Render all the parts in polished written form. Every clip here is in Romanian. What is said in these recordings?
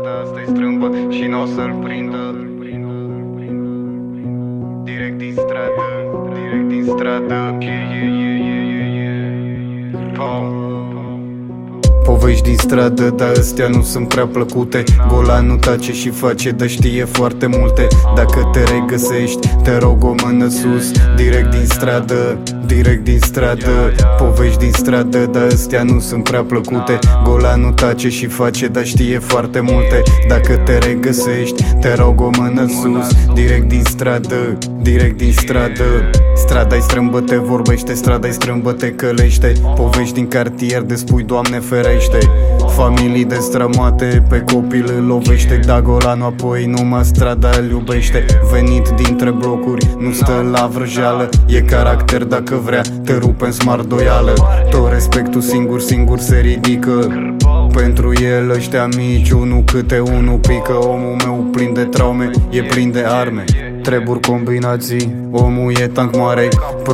strada asta-i strâmbă și n-o să-l prindă. Direct din stradă, direct din stradă. Povești din stradă, dar astea nu sunt prea plăcute. Golan nu tace și face, dar știe foarte multe. Dacă te regăsești, te rog o mână sus. Direct din stradă, direct din stradă. Povești din stradă, dar astea nu sunt prea plăcute. Golan nu tace și face, dar știe foarte multe. Dacă te regăsești, te rog o mână sus. Direct din stradă, direct din stradă. Strada-i strâmbă, te vorbește, strada-i strâmbă, te călește. Povești din cartier, de spui Doamne ferește. Familii destrămate, pe copil îl lovește. Da Golanul apoi numai strada îl iubește. Venit dintre blocuri, nu stă la vrăjeală. E caracter dacă vrea, te rupe în smardoială. Tot respectul singur, singur se ridică. Pentru el ăștia mici, unul câte unul pică. Omul meu plin de traume, e plin de arme. Treburi combinații, omul e tank mare.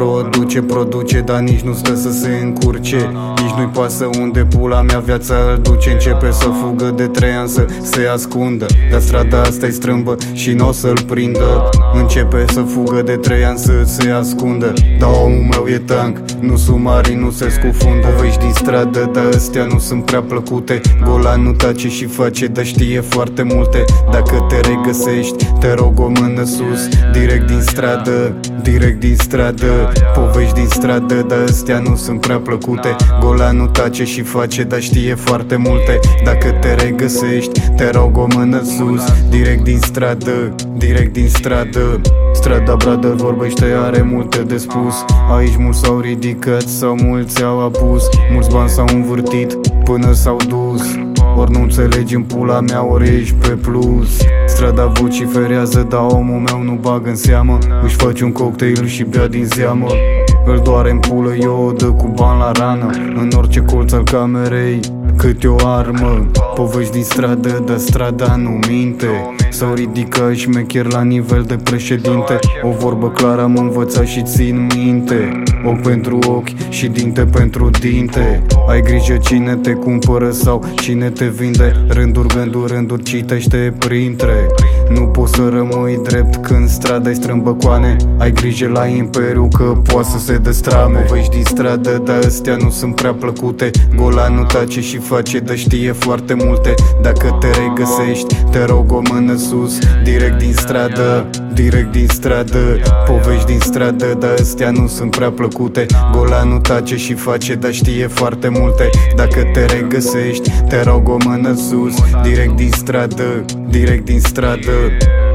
Produce, dar nici nu stă să se încurce. Nici nu-i pasă unde pula mea viața îl duce. Începe să fugă de 3 ani să se ascundă. Dar strada asta-i strâmbă și n-o să-l prindă. Începe să fugă de 3 ani să se ascundă. Dar omul meu e tank, nu submarin, nu se scufundă. Povești din stradă, dar astea nu sunt prea plăcute. Golan nu tace și face, dar știe foarte multe. Dacă te regăsești, te rog o mână sus. Direct din stradă, direct din stradă. Povești din stradă, dar astea nu sunt prea plăcute. Golan nu tace și face, dar știe foarte multe. Dacă te regăsești, te rog o mână sus. Direct din stradă, direct din stradă. Strada bradă vorbește, are multe de spus. Aici mulți s-au ridicat sau mulți au apus. Mulți bani s-au învârtit până s-au dus. Ori nu înțelegi în pula mea, ori ești pe plus. Strada vociferează, dar omul meu nu bagă în seamă. Își face un cocktail și bea din zeamă. Îl doare în pulă, eu o dă cu bani la rană. În orice colț al camerei, câte o armă. Povești din stradă, dar strada nu minte. S-au ridicat șmecher la nivel de președinte. O vorbă clară am învățat și țin minte. Ochi pentru ochi și dinte pentru dinte. Ai grijă cine te cumpără sau cine te vinde. Rânduri, gânduri, rânduri, citește printre. Nu poți să rămâi drept când strada-i strâmbăcoane. Ai grijă la imperiu că poate să se destrame. Povești din stradă, dar astea nu sunt prea plăcute. Golan nu tace și face, dar știe foarte multe. Dacă te regăsești, te rog o mână sus. Direct din stradă, direct din stradă. Povești din stradă, dar astea nu sunt prea plăcute. Golan nu tace și face, dar știe foarte multe. Dacă te regăsești, te rog o mână sus. Direct din stradă, direct din stradă.